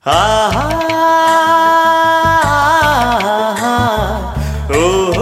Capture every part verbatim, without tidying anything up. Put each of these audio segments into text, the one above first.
ఆహా ఓహో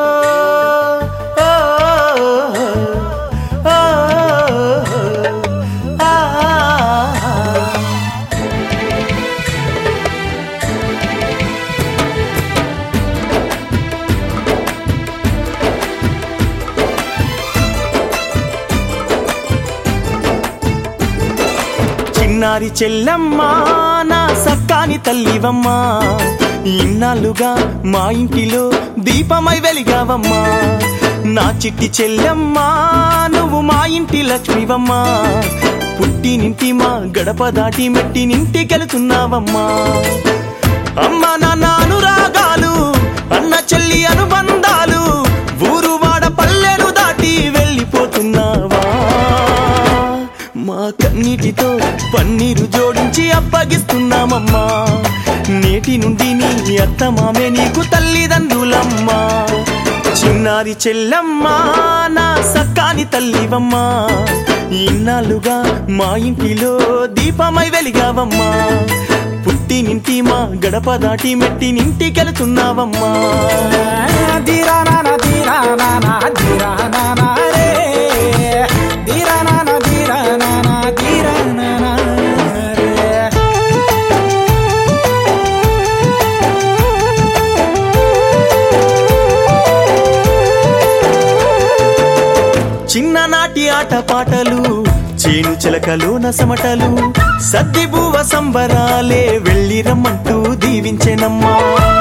చిన్నారి చెల్లెమ్మా నా సక్కాని తల్లివమ్మా, ఇన్నాళ్ళుగా మా ఇంటిలో దీపమై వెలిగావమ్మా. నా చిట్టి చెల్లెమ్మా నువ్వు మా ఇంటి లక్ష్మివమ్మా, పుట్టినింటి మా గడప దాటి మెట్టినింటికెళ్తున్నావమ్మా. అమ్మ నాన్న అనురాగాలు అన్న చెల్లి అనుబంధాలు ఊరు వాడ పల్లెలు దాటి వెళ్ళిపోతున్నావా. మా కన్నీటితో పన్నీరు జోడించి అప్పగిస్తున్నామమ్మా, నేటి నుండి నీ అత్త మామే నీకు తల్లిదండ్రులమ్మా. చిన్నారి చెల్లెమ్మా నా సక్కాని తల్లివమ్మా, ఇన్నాళ్ళుగా మా ఇంటిలో దీపమై వెలిగావమ్మా, పుట్టినింటి మా గడప దాటి మెట్టినింటికెళ్తున్నావమ్మా. చిన్ననాటి ఆట పాటలు చేను చిలకలు నసమటలు సద్ది బువ్వ సంబరాలే వెళ్ళి రమ్మంటూ దీవించెనమ్మా.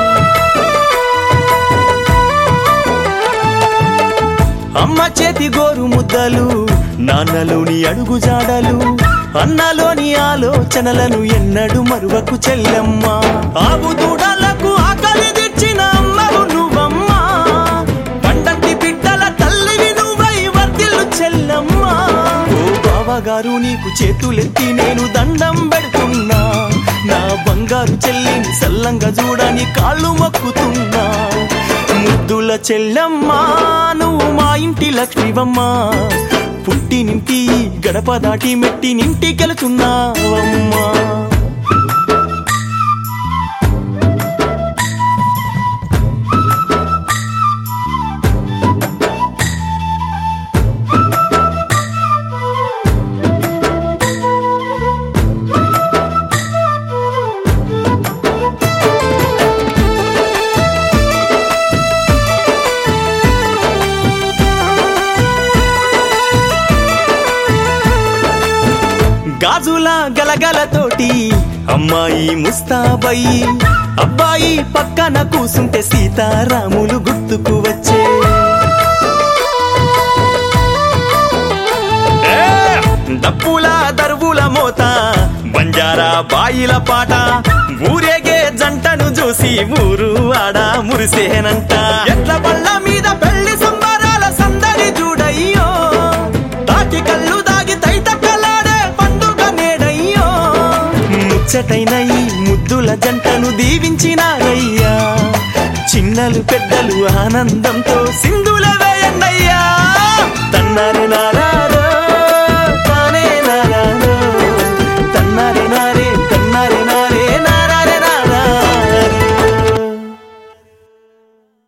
అమ్మ చేతి గోరు ముద్దలు నాన్నలోని అడుగు జాడలు అన్నలోని ఆలోచనలను ఎన్నడు మరువకు చెల్లెమ్మా. ఆవు దూడలకు ఆకలి తెచ్చిన అమ్మవు నువ్వమ్మా, పండంటి బిడ్డల తల్లివి నువ్వై వర్తిల్లు చెల్లెమ్మా. ఓ బావగారు నీకు చేతులెత్తి నేను దండం పెడుతున్నా, నా బంగారు చెల్లిని సల్లంగా చూడని కాళ్ళు మొక్కుతున్నా. ముద్దుల చెల్లెమ్మా నువ్వు మా ఇంటి లక్ష్మివమ్మా, పుట్టినింటి గడప దాటి మెట్టినింటికెళ్తున్నావమ్మా. గాజుల గలగలతోటి అమ్మాయి ముస్తాబయి, అబ్బాయి పక్కన కూసుంటే సీతారాములు గుర్తుకు వచ్చే. డప్పుల దరువుల మోత బంజారా బాయిల పాట ఊరేగే జంటను చూసి ఊరు ఆడ మురిసేనంట. ఎట్ల బళ్ళ మీద పెళ్లి సంబరాల సందడి చూడయ్యో, తాటి కళ్ళు దాగి తైతక్కలాడే పండుగ నేడయ్యో. ముచ్చటైన ఈ ముద్దుల జంటను దీవించినారయ్యా, చిన్నలు పెద్దలు ఆనందంతో సింధులవే